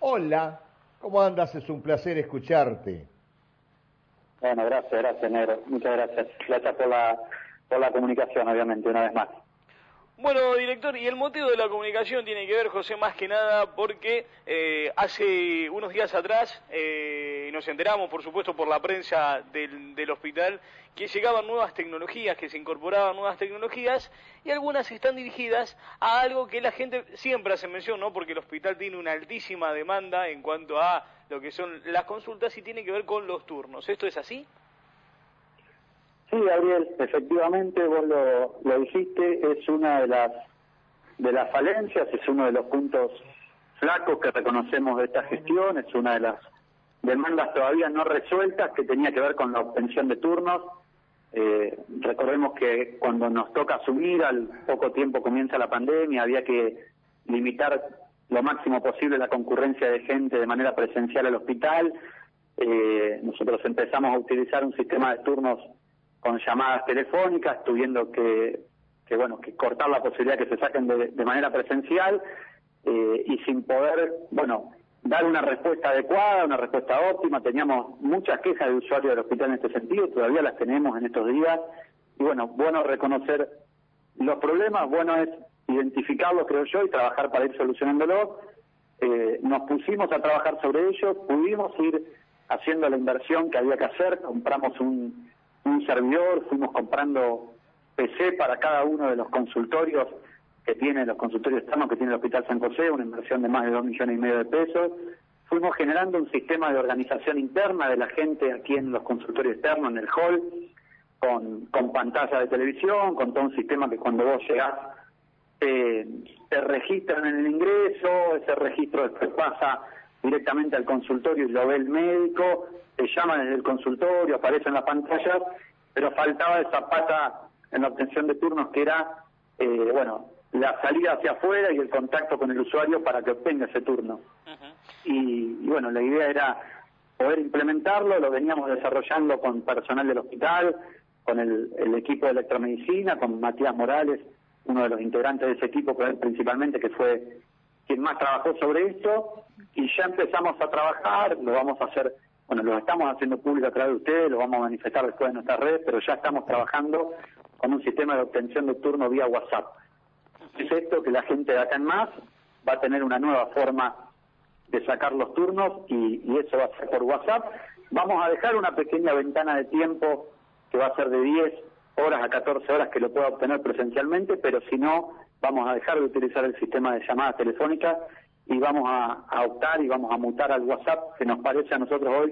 Hola, ¿cómo andas? Es un placer escucharte. Bueno, gracias, Negro. Muchas gracias. Gracias por la comunicación, obviamente, una vez más. Bueno, director, y el motivo de la comunicación tiene que ver, José, más que nada porque hace unos días atrás nos enteramos, por supuesto, por la prensa del hospital, que llegaban nuevas tecnologías, que se incorporaban nuevas tecnologías, y algunas están dirigidas a algo que la gente siempre hace mención, ¿no? Porque el hospital tiene una altísima demanda en cuanto a lo que son las consultas y tiene que ver con los turnos. ¿Esto es así? Sí, Gabriel, efectivamente, vos lo dijiste, es una de las falencias, es uno de los puntos flacos que reconocemos de esta gestión, es una de las demandas todavía no resueltas que tenía que ver con la obtención de turnos. Recordemos que cuando nos toca asumir, al poco tiempo comienza la pandemia, había que limitar lo máximo posible la concurrencia de gente de manera presencial al hospital. Nosotros empezamos a utilizar un sistema de turnos con llamadas telefónicas, tuviendo que cortar la posibilidad que se saquen de manera presencial, y sin poder, dar una respuesta adecuada, una respuesta óptima. Teníamos muchas quejas de usuarios del hospital en este sentido, todavía las tenemos en estos días, y bueno reconocer los problemas, bueno es identificarlos, creo yo, y trabajar para ir solucionándolos. Nos pusimos a trabajar sobre ello, pudimos ir haciendo la inversión que había que hacer, compramos un servidor, fuimos comprando PC para cada uno de los consultorios los consultorios externos que tiene el Hospital San José, una inversión de más de 2,5 millones de pesos. Fuimos generando un sistema de organización interna de la gente aquí en los consultorios externos, en el hall, con pantalla de televisión, con todo un sistema que cuando vos llegás te registran en el ingreso, ese registro después pasa directamente al consultorio y lo ve el médico, te llama desde el consultorio, aparece en la pantalla, pero faltaba esa pata en la obtención de turnos que era, la salida hacia afuera y el contacto con el usuario para que obtenga ese turno. Uh-huh. Y la idea era poder implementarlo, lo veníamos desarrollando con personal del hospital, con el equipo de electromedicina, con Matías Morales, uno de los integrantes de ese equipo principalmente, que fue quien más trabajó sobre esto, y ya empezamos a trabajar, lo vamos a hacer, lo estamos haciendo público a través de ustedes, lo vamos a manifestar después en nuestras redes, pero ya estamos trabajando con un sistema de obtención de turno vía WhatsApp. Es esto que la gente de acá en más va a tener una nueva forma de sacar los turnos, y eso va a ser por WhatsApp. Vamos a dejar una pequeña ventana de tiempo que va a ser de 10 horas a 14 horas que lo pueda obtener presencialmente, pero si no, vamos a dejar de utilizar el sistema de llamadas telefónicas y vamos a optar y vamos a mutar al WhatsApp, que nos parece a nosotros hoy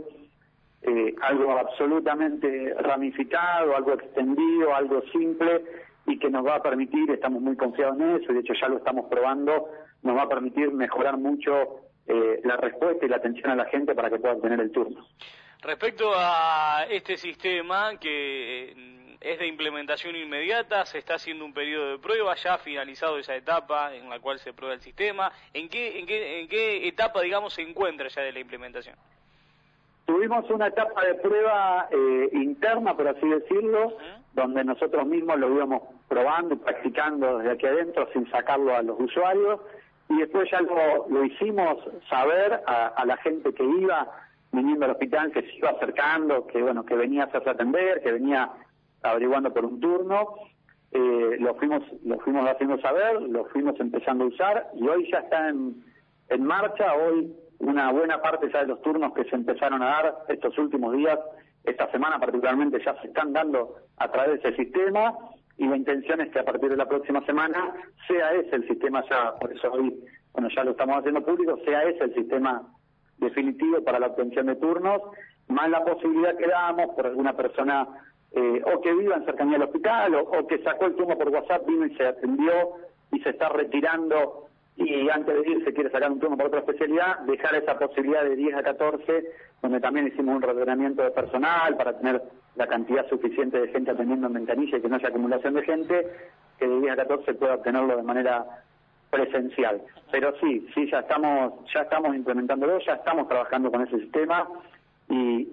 algo absolutamente ramificado, algo extendido, algo simple, y que nos va a permitir, estamos muy confiados en eso, y de hecho ya lo estamos probando, nos va a permitir mejorar mucho la respuesta y la atención a la gente para que pueda obtener el turno. Respecto a este sistema que es de implementación inmediata, se está haciendo un periodo de prueba, ya ha finalizado esa etapa en la cual se prueba el sistema. ¿En qué etapa, digamos, se encuentra ya de la implementación? Tuvimos una etapa de prueba interna, por así decirlo, donde nosotros mismos lo íbamos probando y practicando desde aquí adentro sin sacarlo a los usuarios, y después ya lo hicimos saber a la gente que iba viniendo al hospital, que se iba acercando, que venía a hacerse atender, que venía averiguando por un turno. Lo fuimos haciendo saber, lo fuimos empezando a usar, y hoy ya está en marcha. Hoy una buena parte ya de los turnos que se empezaron a dar estos últimos días, esta semana particularmente, ya se están dando a través de ese sistema, y la intención es que a partir de la próxima semana sea ese el sistema ya, por eso hoy, ya lo estamos haciendo público, sea ese el sistema definitivo para la obtención de turnos, más la posibilidad que damos por alguna persona o que viva en cercanía al hospital o que sacó el turno por WhatsApp, vino y se atendió y se está retirando, y antes de ir se quiere sacar un turno por otra especialidad, dejar esa posibilidad de 10 a 14, donde también hicimos un reordenamiento de personal para tener la cantidad suficiente de gente atendiendo en ventanilla y que no haya acumulación de gente, que de 10 a 14 pueda obtenerlo de manera presencial. Pero sí, ya estamos implementándolo, ya estamos trabajando con ese sistema, y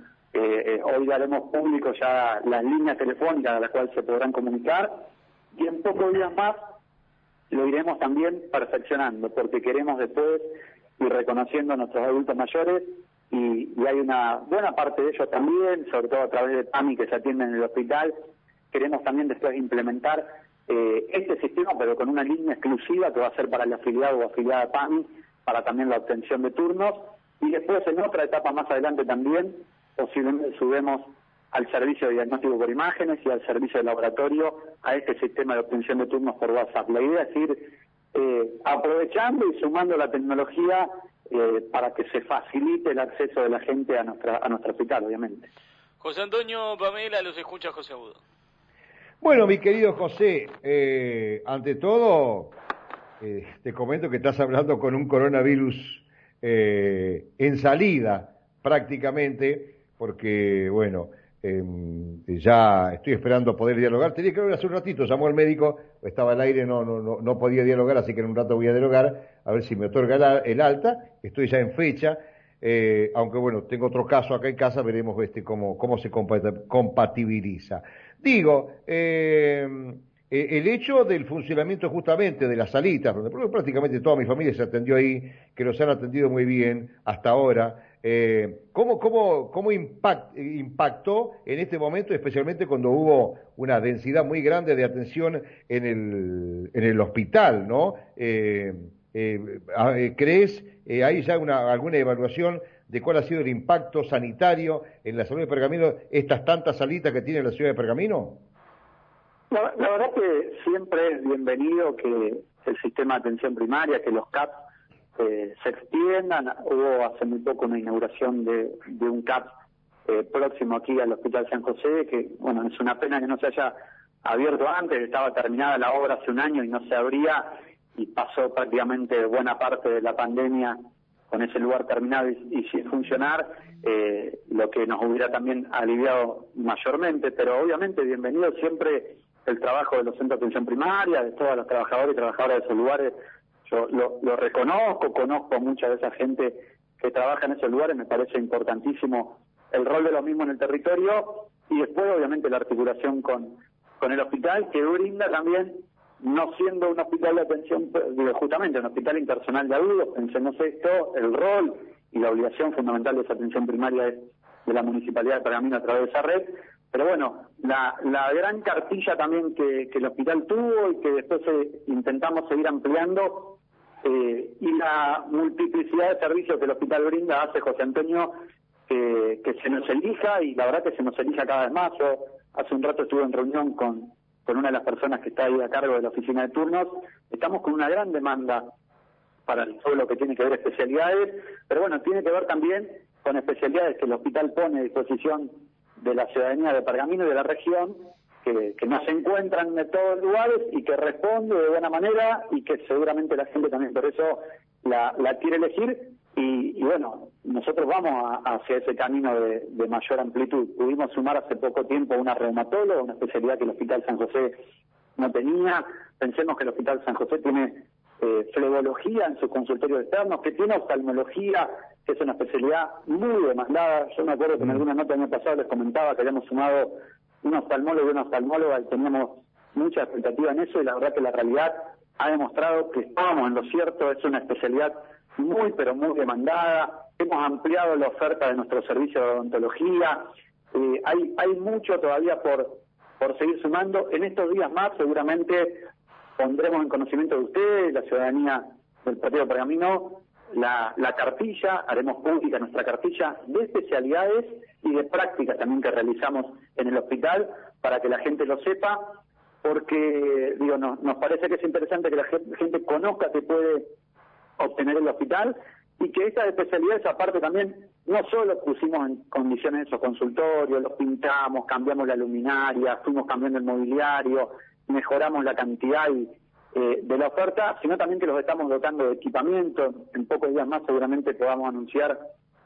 hoy daremos público ya las líneas telefónicas a las cuales se podrán comunicar, y en pocos días más lo iremos también perfeccionando, porque queremos después y reconociendo a nuestros adultos mayores, y hay una buena parte de ellos también, sobre todo a través de PAMI que se atienden en el hospital. Queremos también después implementar este sistema, pero con una línea exclusiva que va a ser para el afiliado o afiliada PAMI, para también la obtención de turnos, y después en otra etapa más adelante también, posiblemente subemos al servicio de diagnóstico por imágenes y al servicio de laboratorio a este sistema de obtención de turnos por WhatsApp. La idea es ir aprovechando y sumando la tecnología para que se facilite el acceso de la gente a nuestro hospital, obviamente. José Antonio, Pamela, los escucha José Agudo. Bueno, mi querido José, ante todo, te comento que estás hablando con un coronavirus en salida prácticamente, porque, bueno, ya estoy esperando poder dialogar. Tenía que ver hace un ratito, llamó al médico, estaba al aire, no podía dialogar, así que en un rato voy a dialogar, a ver si me otorga el alta. Estoy ya en fecha, aunque bueno, tengo otro caso acá en casa, veremos cómo se compatibiliza. Digo, el hecho del funcionamiento justamente de las salitas, donde prácticamente toda mi familia se atendió ahí, que los han atendido muy bien hasta ahora, ¿cómo impactó en este momento, especialmente cuando hubo una densidad muy grande de atención en el hospital, ¿no? ¿Crees, hay ya alguna evaluación de cuál ha sido el impacto sanitario en la salud de Pergamino, estas tantas salitas que tiene la ciudad de Pergamino? La verdad que siempre es bienvenido que el sistema de atención primaria, que los CAP se extiendan. Hubo hace muy poco una inauguración de un CAP próximo aquí al Hospital San José, que bueno, es una pena que no se haya abierto antes, estaba terminada la obra hace un año y no se abría, y pasó prácticamente buena parte de la pandemia con ese lugar terminado y sin funcionar, lo que nos hubiera también aliviado mayormente, pero obviamente bienvenido siempre el trabajo de los centros de atención primaria, de todos los trabajadores y trabajadoras de esos lugares. Yo lo reconozco, conozco mucha de esa gente que trabaja en esos lugares, me parece importantísimo el rol de los mismos en el territorio, y después obviamente la articulación con el hospital, que brinda también, no siendo un hospital de atención, justamente un hospital impersonal de adultos, pensemos esto, el rol y la obligación fundamental de esa atención primaria es de la Municipalidad de Pergamino a través de esa red. Pero bueno, la gran cartilla también que el hospital tuvo y que después intentamos seguir ampliando, y la multiplicidad de servicios que el hospital brinda hace, José Antonio, que se nos elija, y la verdad que se nos elija cada vez más. Yo hace un rato estuve en reunión con una de las personas que está ahí a cargo de la oficina de turnos. Estamos con una gran demanda para todo lo que tiene que ver especialidades, pero bueno, tiene que ver también con especialidades que el hospital pone a disposición de la ciudadanía de Pergamino y de la región, que no se encuentran en todos los lugares y que responde de buena manera, y que seguramente la gente también por eso la quiere elegir, y bueno, nosotros vamos hacia ese camino de mayor amplitud. Pudimos sumar hace poco tiempo una reumatóloga, una especialidad que el Hospital San José no tenía. Pensemos que el Hospital San José tiene flebología en sus consultorios externos, que tiene oftalmología, que es una especialidad muy demandada. Yo me acuerdo que en alguna nota el año pasado les comentaba que habíamos sumado un oftalmólogo y una oftalmóloga, y teníamos mucha expectativa en eso, y la verdad que la realidad ha demostrado que estábamos en lo cierto. Es una especialidad muy, pero muy demandada. Hemos ampliado la oferta de nuestro servicio de odontología. Hay mucho todavía por seguir sumando. En estos días más seguramente pondremos en conocimiento de ustedes, la ciudadanía del Partido de Pergamino, la cartilla, haremos pública nuestra cartilla de especialidades y de prácticas también que realizamos en el hospital, para que la gente lo sepa, porque digo, nos parece que es interesante que la gente conozca que puede obtener el hospital, y que estas especialidades aparte también no solo pusimos en condiciones esos consultorios, los pintamos, cambiamos la luminaria, fuimos cambiando el mobiliario, mejoramos la cantidad de la oferta, sino también que los estamos dotando de equipamiento. En pocos días más seguramente podamos anunciar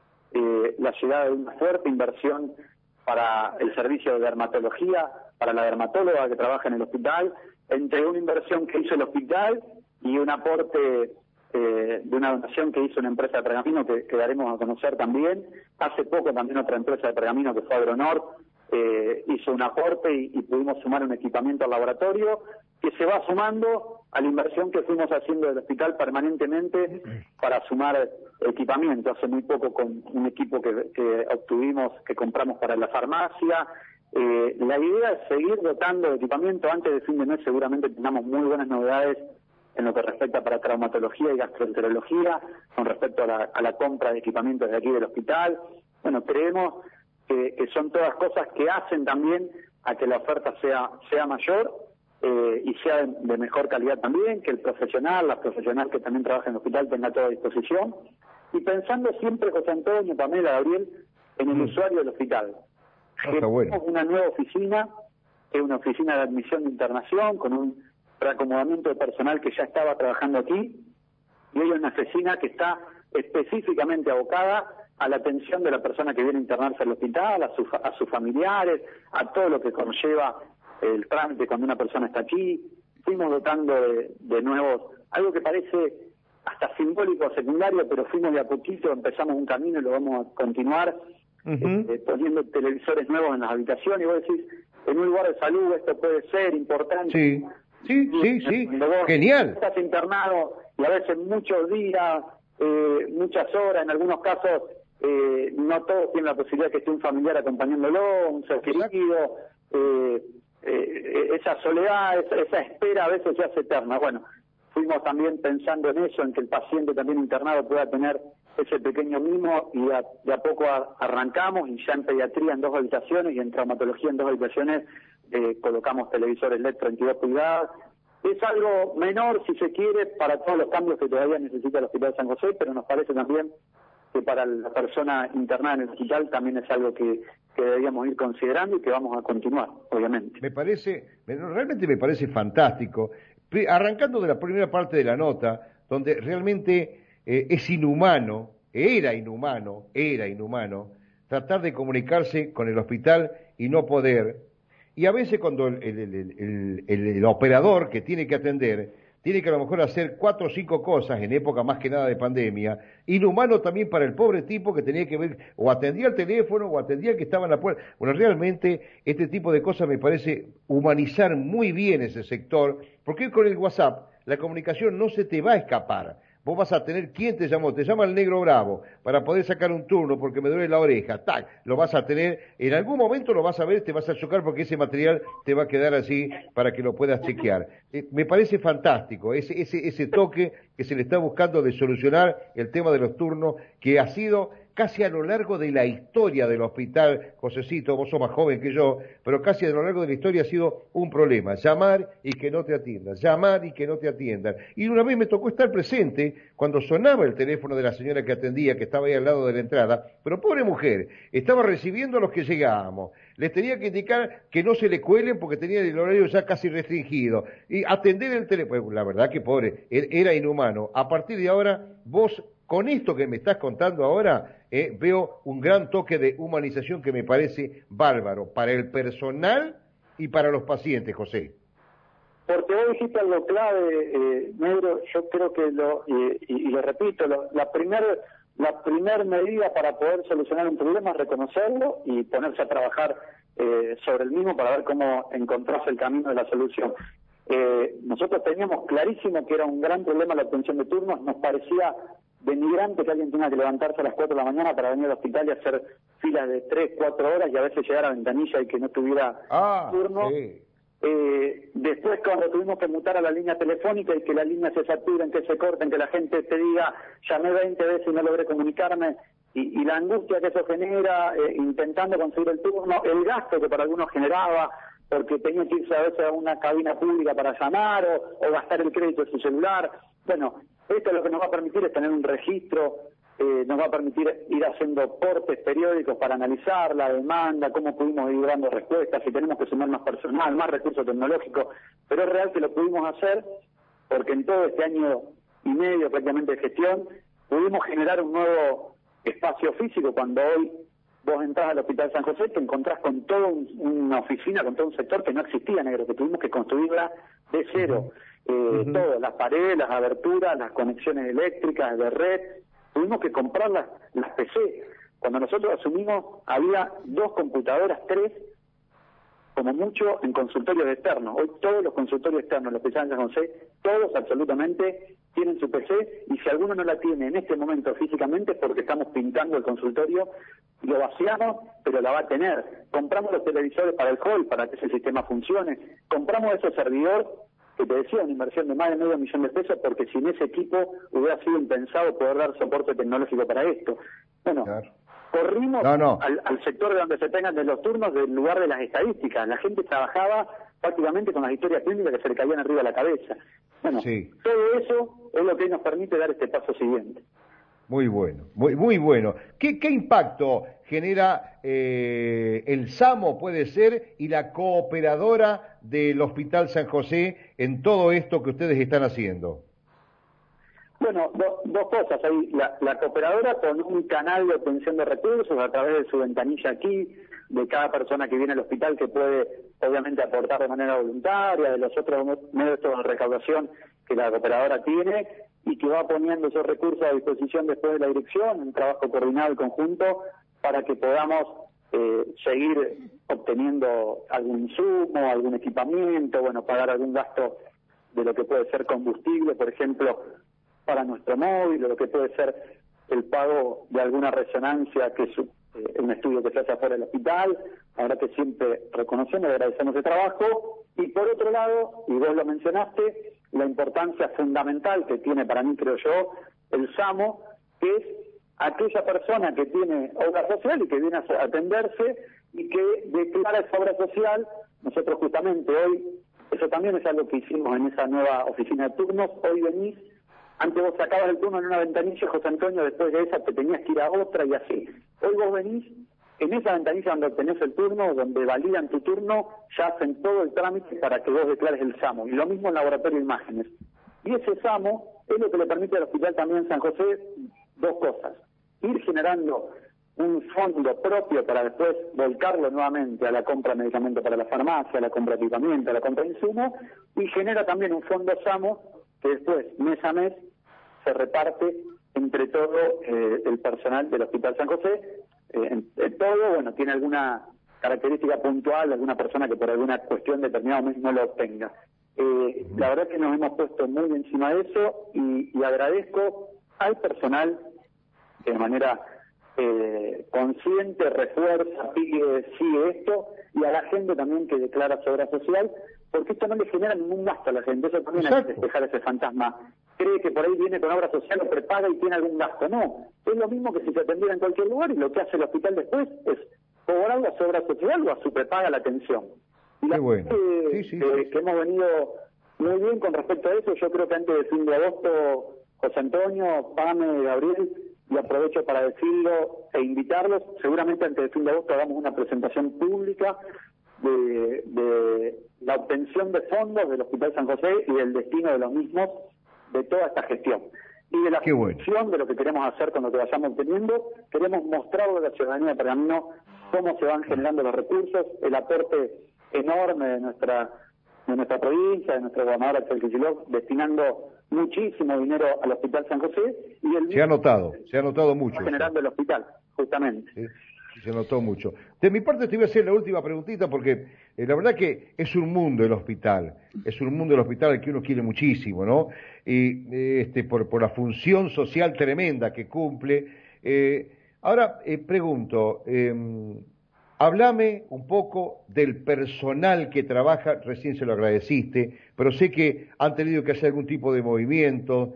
la llegada de una fuerte inversión para el servicio de dermatología, para la dermatóloga que trabaja en el hospital, entre una inversión que hizo el hospital y un aporte de una donación que hizo una empresa de Pergamino que daremos a conocer también. Hace poco también otra empresa de Pergamino, que fue Agronor, hizo un aporte y pudimos sumar un equipamiento al laboratorio, que se va sumando a la inversión que fuimos haciendo del hospital permanentemente para sumar equipamiento. Hace muy poco con un equipo que obtuvimos, que compramos para la farmacia. La idea es seguir dotando de equipamiento. Antes de fin de mes seguramente tengamos muy buenas novedades en lo que respecta para traumatología y gastroenterología, con respecto a la compra de equipamientos de aquí del hospital. Bueno, creemos que son todas cosas que hacen también a que la oferta sea mayor y sea de mejor calidad también, que la profesional que también trabaja en el hospital tenga toda a disposición. Y pensando siempre, José Antonio, Pamela, Gabriel, en el usuario del hospital. Tenemos una nueva oficina, que es una oficina de admisión de internación, con un reacomodamiento de personal que ya estaba trabajando aquí, y hay una oficina que está específicamente abocada a la atención de la persona que viene a internarse al hospital, a sus familiares, a todo lo que conlleva el trámite cuando una persona está aquí. Fuimos dotando de nuevos, algo que parece hasta simbólico, secundario, pero fuimos de a poquito, empezamos un camino y lo vamos a continuar, poniendo televisores nuevos en las habitaciones. Y vos decís, en un lugar de salud esto puede ser importante. Sí, genial. Estás internado y a veces muchos días, muchas horas, en algunos casos no todos tienen la posibilidad de que esté un familiar acompañándolo, un ser querido. Esa soledad, esa espera a veces se hace eterna. Bueno, fuimos también pensando en eso, en que el paciente también internado pueda tener ese pequeño mimo, y de a poco arrancamos, y ya en pediatría en 2 habitaciones y en traumatología en 2 habitaciones colocamos televisores LED 32 pulgadas. Es algo menor, si se quiere, para todos los cambios que todavía necesita el Hospital San José, pero nos parece también que para la persona internada en el hospital también es algo que deberíamos ir considerando y que vamos a continuar, obviamente. Realmente me parece fantástico. Arrancando de la primera parte de la nota, donde realmente es inhumano, era inhumano, tratar de comunicarse con el hospital y no poder. Y a veces cuando el operador que tiene que atender, tiene que a lo mejor hacer 4 o 5 cosas en época más que nada de pandemia, inhumano también para el pobre tipo que tenía que ver, o atendía el teléfono, o atendía el que estaba en la puerta. Bueno, realmente este tipo de cosas me parece humanizar muy bien ese sector, porque con el WhatsApp la comunicación no se te va a escapar. Vos vas a tener, ¿quién te llamó? Te llama el Negro Bravo, para poder sacar un turno porque me duele la oreja, ¡tac! Lo vas a tener, en algún momento lo vas a ver, te vas a chocar porque ese material te va a quedar así para que lo puedas chequear. Me parece fantástico, ese toque que se le está buscando de solucionar el tema de los turnos, que ha sido casi a lo largo de la historia del hospital. Josecito, vos sos más joven que yo, pero casi a lo largo de la historia ha sido un problema, llamar y que no te atiendan, llamar y que no te atiendan. Y una vez me tocó estar presente cuando sonaba el teléfono de la señora que atendía, que estaba ahí al lado de la entrada, pero pobre mujer, estaba recibiendo a los que llegábamos, les tenía que indicar que no se le cuelen porque tenían el horario ya casi restringido, y atender el teléfono, la verdad que pobre, era inhumano. A partir de ahora, vos, con esto que me estás contando ahora, veo un gran toque de humanización que me parece bárbaro para el personal y para los pacientes, José. Porque vos dijiste algo clave, Negro. Yo creo que y lo repito, la primer medida para poder solucionar un problema es reconocerlo y ponerse a trabajar sobre el mismo para ver cómo encontrarse el camino de la solución. Nosotros teníamos clarísimo que era un gran problema la obtención de turnos. Nos parecía denigrante que alguien tenga que levantarse a las 4 de la mañana para venir al hospital y hacer filas de 3, 4 horas y a veces llegar a ventanilla y que no tuviera turno. Sí. Después, cuando tuvimos que mutar a la línea telefónica y que la línea se saturen, que se corten, que la gente te diga, llamé 20 veces y no logré comunicarme, y la angustia que eso genera, intentando conseguir el turno, el gasto que para algunos generaba, porque tenía que irse a veces a una cabina pública para llamar o gastar el crédito de su celular. Bueno, esto lo que nos va a permitir es tener un registro, nos va a permitir ir haciendo portes periódicos para analizar la demanda, cómo pudimos ir dando respuestas, si tenemos que sumar más personal, más recursos tecnológicos, pero es real que lo pudimos hacer porque en todo este año y medio prácticamente de gestión pudimos generar un nuevo espacio físico. Cuando hoy vos entras al Hospital San José, te encontrás con toda una oficina, con todo un sector que no existía, Negro, que tuvimos que construirla de cero. Todo, las paredes, las aberturas, las conexiones eléctricas de red, tuvimos que comprar las PC. Cuando nosotros asumimos, había 2 computadoras, 3, como mucho en consultorios externos. Hoy todos los consultorios externos, los hospitales de San José, todos absolutamente tienen su PC, y si alguno no la tiene en este momento físicamente es porque estamos pintando el consultorio, lo vaciamos, pero la va a tener. Compramos los televisores para el hall, para que ese sistema funcione. Compramos ese servidor, que te decía, una inversión de más de $500,000, porque sin ese equipo hubiera sido impensado poder dar soporte tecnológico para esto. Bueno, claro. Corrimos al sector de donde se tengan de los turnos, del lugar de las estadísticas. La gente trabajaba prácticamente con las historias clínicas que se le caían arriba de la cabeza. Bueno, todo eso es lo que nos permite dar este paso siguiente. Muy bueno, muy bueno. ¿Qué impacto genera el SAMO, puede ser, y la cooperadora del Hospital San José en todo esto que ustedes están haciendo? Bueno, dos cosas. Hay la cooperadora con un canal de obtención de recursos a través de su ventanilla aquí, de cada persona que viene al hospital, que puede obviamente aportar de manera voluntaria, de los otros medios de recaudación que la cooperadora tiene, y que va poniendo esos recursos a disposición después de la dirección, un trabajo coordinado y conjunto para que podamos seguir obteniendo algún insumo, algún equipamiento, bueno, pagar algún gasto de lo que puede ser combustible, por ejemplo, para nuestro móvil, o lo que puede ser el pago de alguna resonancia, que es un estudio que se hace afuera del hospital. La verdad que siempre reconocemos y agradecemos el trabajo. Y por otro lado, y vos lo mencionaste, la importancia fundamental que tiene para mí, creo yo, el SAMO, que es aquella persona que tiene obra social y que viene a atenderse y que declara esa obra social. Nosotros justamente hoy, eso también es algo que hicimos en esa nueva oficina de turnos, hoy venís, antes vos sacabas el turno en una ventanilla, José Antonio, después de esa te tenías que ir a otra y así. Hoy vos venís, en esa ventanilla donde obtenés el turno, donde validan tu turno, ya hacen todo el trámite para que vos declares el SAMO. Y lo mismo en laboratorio de imágenes. Y ese SAMO es lo que le permite al hospital también San José dos cosas. Ir generando un fondo propio para después volcarlo nuevamente a la compra de medicamentos para la farmacia, a la compra de equipamiento, a la compra de insumos, y genera también un fondo SAMO que después, mes a mes, se reparte entre todo el personal del Hospital San José. Todo, bueno, tiene alguna característica puntual, alguna persona que por alguna cuestión determinada mes no lo obtenga. La verdad que nos hemos puesto muy encima de eso y agradezco al personal que de manera consciente refuerza, sigue esto, y a la gente también que declara su obra social, porque esto no le genera ningún gasto a la gente. Eso también hay que despejar ese fantasma. Cree que por ahí viene con obra social o prepaga y tiene algún gasto. No, es lo mismo que si se atendiera en cualquier lugar, y lo que hace el hospital después es cobrar a su obra social o a su prepaga la atención. Y la bueno. que hemos venido muy bien con respecto a eso. Yo creo que antes del fin de agosto, José Antonio, Pame, Gabriel, y aprovecho para decirlo e invitarlos, seguramente antes del fin de agosto hagamos una presentación pública de la obtención de fondos del Hospital San José y del destino de los mismos, de toda esta gestión. Y de la función de lo que queremos hacer con lo que vayamos obteniendo. Queremos mostrarle a la ciudadanía de Pergamino cómo se van generando los recursos, el aporte enorme de nuestra provincia, de nuestro gobernador Axel Kicillof, destinando muchísimo dinero al Hospital San José, y se ha notado mucho generando el hospital, justamente. Sí, se notó mucho. De mi parte te voy a hacer la última preguntita, porque la verdad que es un mundo el hospital, al que uno quiere muchísimo, ¿no? Y por la función social tremenda que cumple. Ahora pregunto, háblame un poco del personal que trabaja, recién se lo agradeciste, pero sé que han tenido que hacer algún tipo de movimiento,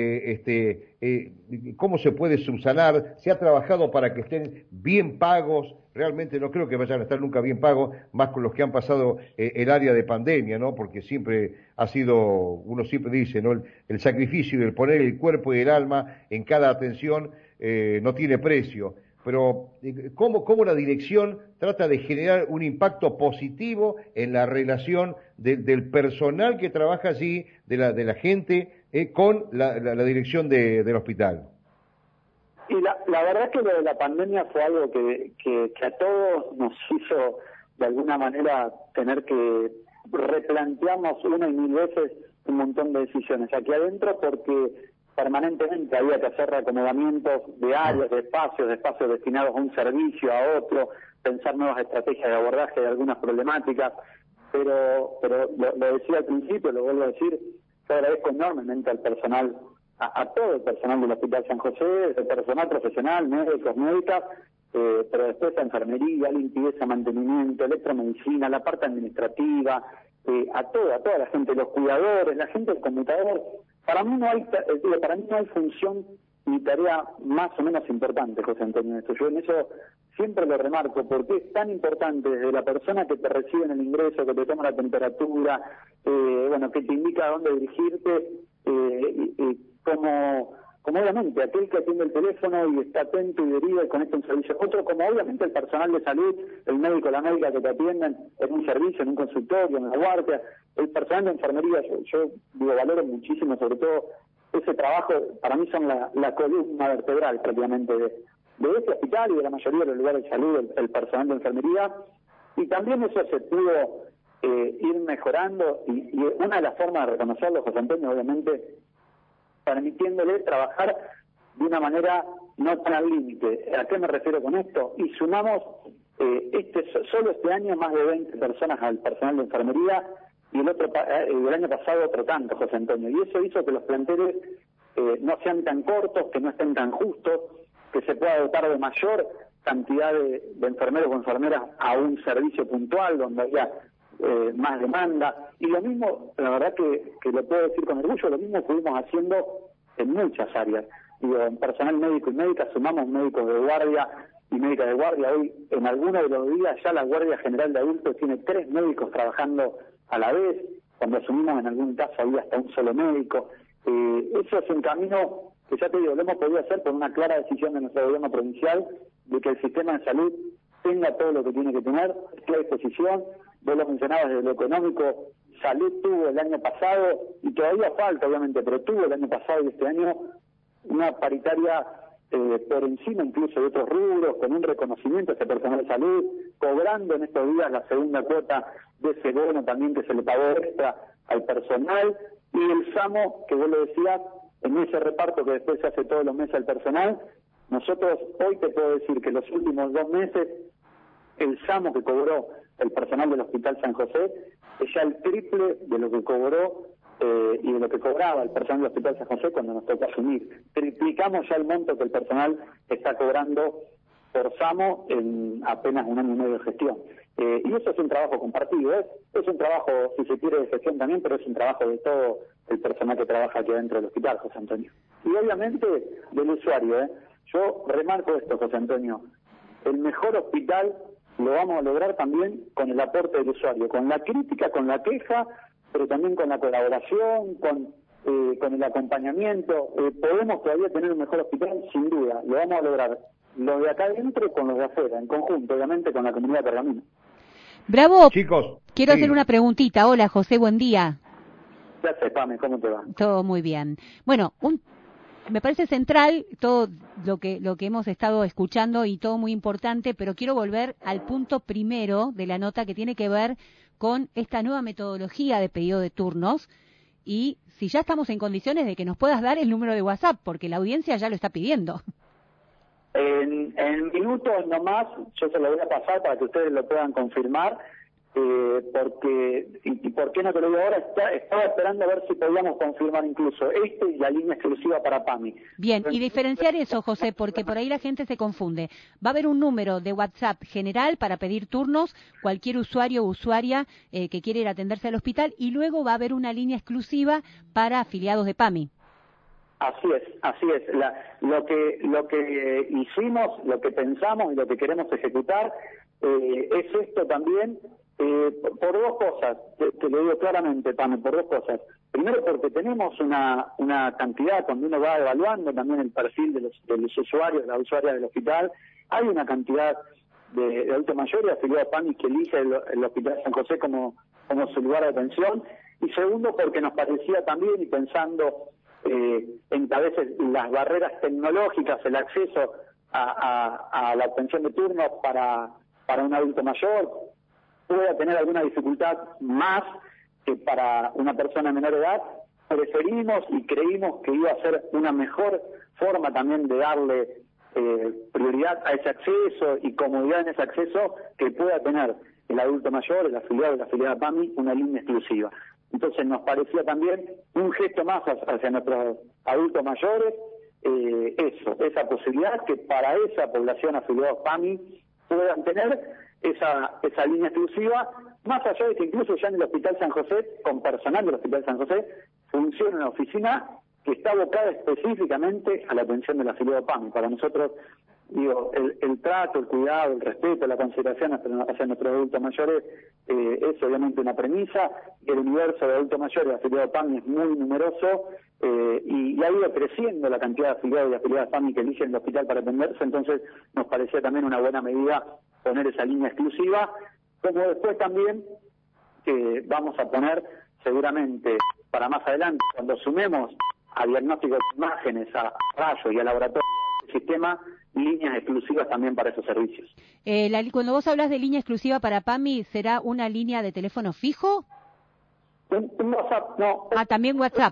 ¿cómo se puede subsanar? ¿Se ha trabajado para que estén bien pagos? Realmente no creo que vayan a estar nunca bien pagos, más con los que han pasado el área de pandemia, ¿no? Porque siempre ha sido, uno siempre dice, ¿no? El sacrificio del poner el cuerpo y el alma en cada atención no tiene precio. Pero ¿cómo la dirección trata de generar un impacto positivo en la relación del personal que trabaja allí, de la gente, con la dirección del hospital? Y la verdad es que lo de la pandemia fue algo que a todos nos hizo de alguna manera tener que replantearnos una y mil veces un montón de decisiones aquí adentro, porque permanentemente había que hacer reacomodamientos de áreas, de espacios destinados a un servicio, a otro, pensar nuevas estrategias de abordaje de algunas problemáticas, pero lo decía al principio, lo vuelvo a decir, yo agradezco enormemente al personal, a todo el personal del Hospital San José, el personal profesional, médicos, médicas, pero después la enfermería, limpieza, mantenimiento, electromedicina, la parte administrativa, a toda la gente, los cuidadores, la gente del conmutador. Para mí no hay función ni tarea más o menos importante, José Antonio. Yo en eso siempre lo remarco, porque es tan importante desde la persona que te recibe en el ingreso, que te toma la temperatura, que te indica a dónde dirigirte, como obviamente aquel que atiende el teléfono y está atento y deriva y conecta un servicio a otro, como obviamente el personal de salud, el médico, la médica que te atienden en un servicio, en un consultorio, en la guardia, el personal de enfermería, yo valoro muchísimo, sobre todo ese trabajo, para mí son la columna vertebral prácticamente de este hospital y de la mayoría de los lugares de salud, el personal de enfermería, y también eso se pudo ir mejorando, y una de las formas de reconocerlo, José Antonio, obviamente, permitiéndole trabajar de una manera no tan al límite. ¿A qué me refiero con esto? Y sumamos solo este año más de 20 personas al personal de enfermería, y el año pasado otro tanto, José Antonio. Y eso hizo que los planteles no sean tan cortos, que no estén tan justos, que se pueda dotar de mayor cantidad de enfermeros o enfermeras a un servicio puntual donde haya más demanda. Y lo mismo, la verdad que lo puedo decir con orgullo, lo mismo estuvimos haciendo en muchas áreas. Digo, en personal médico y médica sumamos médicos de guardia y médicas de guardia. Hoy, en algunos de los días, ya la Guardia General de Adultos tiene 3 médicos trabajando a la vez. Cuando asumimos, en algún caso había hasta un solo médico. Eso es un camino que, ya te digo, lo hemos podido hacer por una clara decisión de nuestro gobierno provincial de que el sistema de salud tenga todo lo que tiene que tener, esté a disposición. Vos lo mencionabas desde lo económico, salud tuvo el año pasado, y todavía falta obviamente, pero tuvo el año pasado y este año una paritaria por encima incluso de otros rubros, con un reconocimiento a ese personal de salud, cobrando en estos días la segunda cuota de ese bono también que se le pagó extra al personal, y el SAMO, que vos lo decías, en ese reparto que después se hace todos los meses al personal. Nosotros hoy te puedo decir que los últimos 2 meses el SAMO que cobró el personal del Hospital San José es ya el triple de lo que cobró y de lo que cobraba el personal del Hospital San José cuando nos tocó asumir. Triplicamos ya el monto que el personal está cobrando por SAMO en apenas 1 año y medio de gestión. Y eso es un trabajo compartido, es un trabajo, si se quiere, de gestión también, pero es un trabajo de todo el personal que trabaja aquí dentro del hospital, José Antonio. Y obviamente del usuario, Yo remarco esto, José Antonio, el mejor hospital lo vamos a lograr también con el aporte del usuario, con la crítica, con la queja, pero también con la colaboración, con el acompañamiento. Podemos todavía tener un mejor hospital, sin duda, lo vamos a lograr. Lo de acá adentro con los de afuera, en conjunto, obviamente, con la comunidad pergamina. Bravo. Chicos, quiero sí. hacer una preguntita. Hola, José, buen día. Gracias, Pame, ¿cómo te va? Todo muy bien. Bueno, me parece central todo lo que hemos estado escuchando y todo muy importante, pero quiero volver al punto primero de la nota que tiene que ver con esta nueva metodología de pedido de turnos y si ya estamos en condiciones de que nos puedas dar el número de WhatsApp, porque la audiencia ya lo está pidiendo. En minutos nomás yo se lo voy a pasar para que ustedes lo puedan confirmar, y por qué no te lo digo ahora, estaba esperando a ver si podíamos confirmar incluso y la línea exclusiva para PAMI. Bien, y diferenciar eso, José, porque por ahí la gente se confunde. Va a haber un número de WhatsApp general para pedir turnos, cualquier usuario o usuaria que quiera ir a atenderse al hospital, y luego va a haber una línea exclusiva para afiliados de PAMI. Así es. Lo que hicimos, lo que pensamos y lo que queremos ejecutar es esto también, por 2 cosas, te lo digo claramente, Pame, por 2 cosas. Primero, porque tenemos una cantidad, cuando uno va evaluando también el perfil de los usuarios, las usuarias del hospital, hay una cantidad de adultos mayores afiliados a PAMI que elige el Hospital San José como su lugar de atención. Y segundo, porque nos parecía también, y pensando en que a veces las barreras tecnológicas, el acceso a la obtención de turnos para un adulto mayor pueda tener alguna dificultad más que para una persona de menor edad, preferimos y creímos que iba a ser una mejor forma también de darle prioridad a ese acceso y comodidad en ese acceso que pueda tener el adulto mayor, el afiliado de la afiliada PAMI, una línea exclusiva. Entonces nos parecía también un gesto más hacia nuestros adultos mayores, esa posibilidad que para esa población afiliados PAMI puedan tener esa línea exclusiva, más allá de que incluso ya en el Hospital San José, con personal del Hospital San José, funciona una oficina que está abocada específicamente a la atención del afiliado PAMI. Para nosotros, digo, el trato, el cuidado, el respeto, la consideración hacia nuestros adultos mayores es obviamente una premisa. El universo de adultos mayores afiliados PAMI es muy numeroso y ha ido creciendo la cantidad de afiliados y afiliadas PAMI que eligen el hospital para atenderse, entonces nos parecía también una buena medida poner esa línea exclusiva, como después también que vamos a poner seguramente para más adelante, cuando sumemos a diagnóstico de imágenes, a rayos y a laboratorio, a este sistema, líneas exclusivas también para esos servicios. Cuando vos hablas de línea exclusiva para PAMI, ¿será una línea de teléfono fijo? Un WhatsApp, no. También WhatsApp.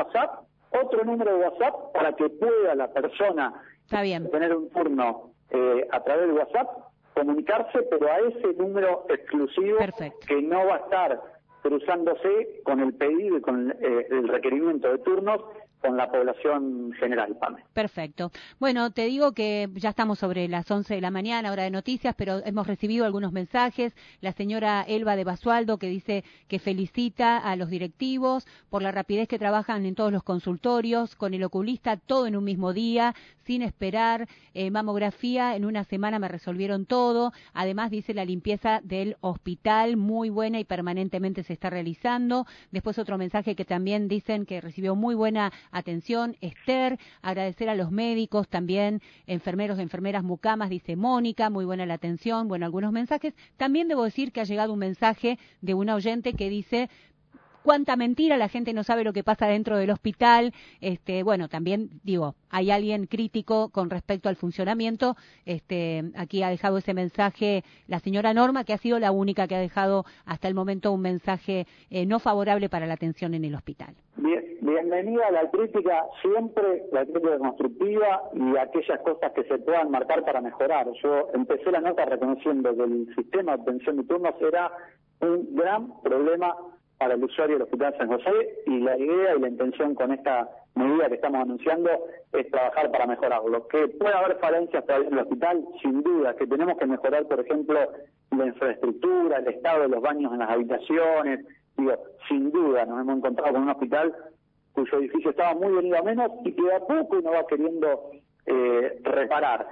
Otro número de WhatsApp para que pueda la persona tener un turno a través de WhatsApp, comunicarse, pero a ese número exclusivo. Perfecto. Que no va a estar cruzándose con el pedido y con el requerimiento de turnos con la población general, PAMI. Perfecto. Bueno, te digo que ya estamos sobre las 11 de la mañana, hora de noticias, pero hemos recibido algunos mensajes. La señora Elba de Basualdo, que dice que felicita a los directivos por la rapidez que trabajan en todos los consultorios, con el oculista todo en un mismo día, sin esperar, mamografía, en una semana me resolvieron todo. Además, dice la limpieza del hospital, muy buena y permanentemente se está realizando. Después otro mensaje que también dicen que recibió muy buena atención, Esther, agradecer a los médicos, también enfermeros, enfermeras, mucamas, dice Mónica, muy buena la atención, bueno, algunos mensajes. También debo decir que ha llegado un mensaje de una oyente que dice: cuánta mentira, la gente no sabe lo que pasa dentro del hospital. Bueno, también digo, hay alguien crítico con respecto al funcionamiento. Aquí ha dejado ese mensaje la señora Norma, que ha sido la única que ha dejado hasta el momento un mensaje no favorable para la atención en el hospital. Bienvenida a la crítica, siempre la crítica constructiva y aquellas cosas que se puedan marcar para mejorar. Yo empecé la nota reconociendo que el sistema de atención de turnos era un gran problema para el usuario del Hospital San José, y la idea y la intención con esta medida que estamos anunciando es trabajar para mejorarlo. Que puede haber falencias todavía en el hospital, sin duda, que tenemos que mejorar, por ejemplo, la infraestructura, el estado de los baños en las habitaciones. Digo, sin duda nos hemos encontrado con un hospital cuyo edificio estaba muy venido a menos y que de a poco uno va queriendo reparar.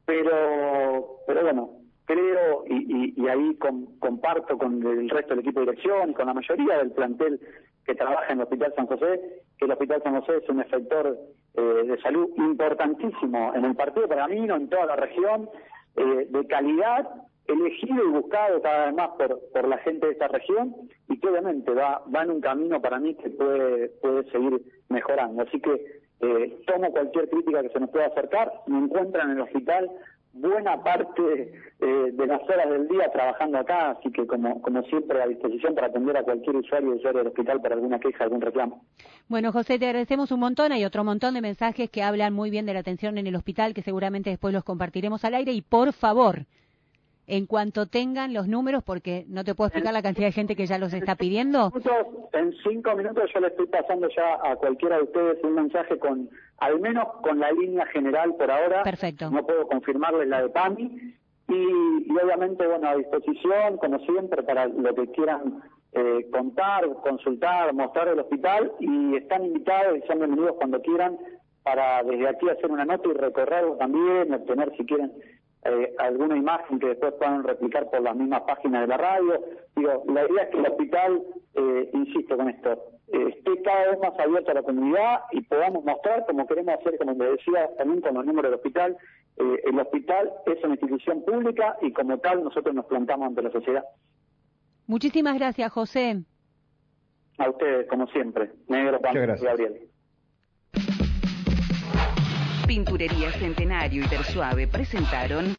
Pero bueno, creo, y ahí comparto con el resto del equipo de dirección y con la mayoría del plantel que trabaja en el Hospital San José, que el Hospital San José es un efector de salud importantísimo en el partido Pergamino, en toda la región, de calidad, elegido y buscado cada vez más por la gente de esta región, y que obviamente va en un camino para mí que puede seguir mejorando. Así que tomo cualquier crítica que se nos pueda acercar. Me encuentran en el hospital buena parte de las horas del día trabajando acá, así que como siempre a disposición para atender a cualquier usuario del hospital para alguna queja, algún reclamo. Bueno, José, te agradecemos un montón. Hay otro montón de mensajes que hablan muy bien de la atención en el hospital, que seguramente después los compartiremos al aire. Y por favor, en cuanto tengan los números, porque no te puedo explicar la cantidad de gente que ya los está pidiendo. En 5 minutos yo le estoy pasando ya a cualquiera de ustedes un mensaje al menos con la línea general por ahora. Perfecto. No puedo confirmarles la de PAMI. Y obviamente, bueno, a disposición, como siempre, para lo que quieran contar, consultar, mostrar el hospital, y están invitados y son bienvenidos cuando quieran para desde aquí hacer una nota y recorrerlo también, obtener si quieren alguna imagen que después puedan replicar por las mismas páginas de la radio. Digo, la idea es que el hospital, insisto con esto, esté cada vez más abierto a la comunidad y podamos mostrar, como queremos hacer, como les decía, también con los números del hospital. El hospital es una institución pública y como tal nosotros nos plantamos ante la sociedad. Muchísimas gracias, José. A ustedes, como siempre. Negro, Pamela y Gabriel. Pinturería Centenario y Versuave presentaron